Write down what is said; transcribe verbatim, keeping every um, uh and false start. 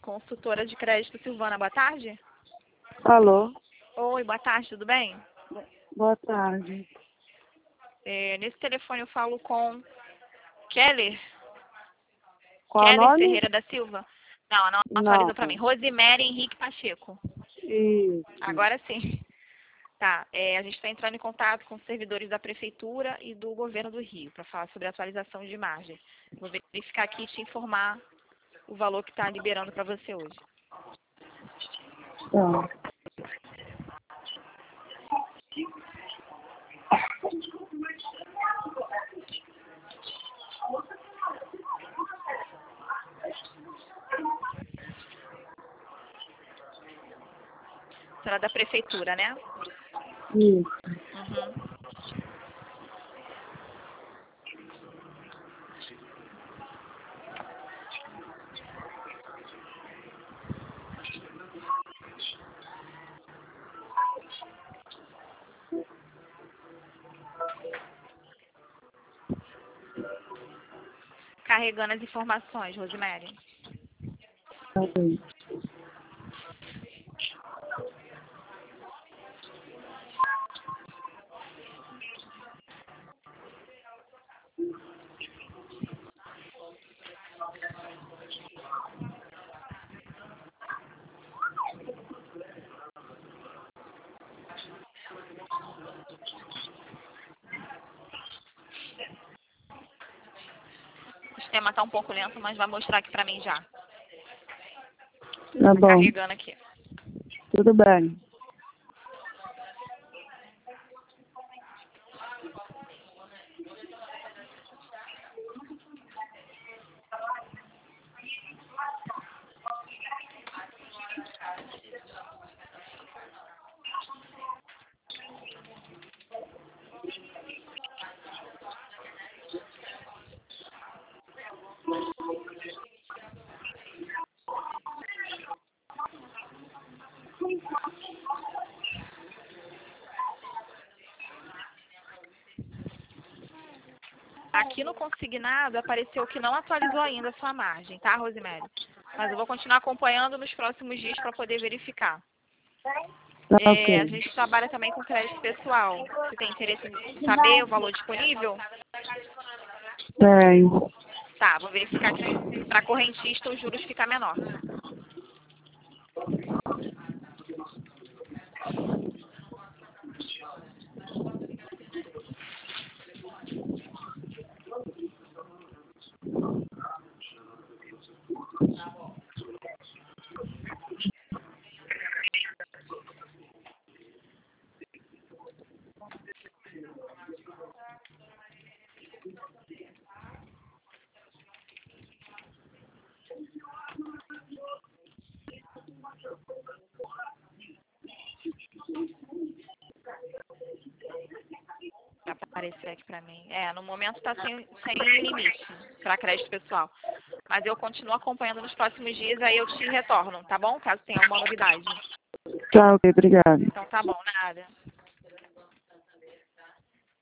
Consultora de crédito Silvana, boa tarde. Alô? Oi, boa tarde, tudo bem? Boa tarde. É, nesse telefone eu falo com Keller, Qual o Keller nome? Ferreira da Silva. Não, não Não. atualiza para mim. Rosemary Henrique Pacheco. Isso. Agora sim. Tá, é, a gente está entrando em contato com os servidores da Prefeitura e do Governo do Rio para falar sobre a atualização de margem. Vou verificar aqui e te informar o valor que está liberando para você hoje. Tá. Será da Prefeitura, né? Isso. Uhum. Carregando as informações, Rosemary. Tá bem. O sistema está um pouco lento, mas vai mostrar aqui para mim já. Tá Tá bom. carregando aqui. Tudo bem. Aqui no consignado apareceu que não atualizou ainda a sua margem, tá, Rosemary? Mas eu vou continuar acompanhando nos próximos dias para poder verificar. Tá É, ok. a gente trabalha também com crédito pessoal. Você tem interesse em saber o valor disponível? Tenho. Tá, vou verificar aqui. Para correntista, os juros ficam menor. Vai aparecer aqui para mim. É, no momento está sem, sem limite para crédito pessoal. Mas eu continuo acompanhando nos próximos dias, aí eu te retorno, tá bom? Caso tenha alguma novidade. Tá ok, obrigada. Então tá bom, nada.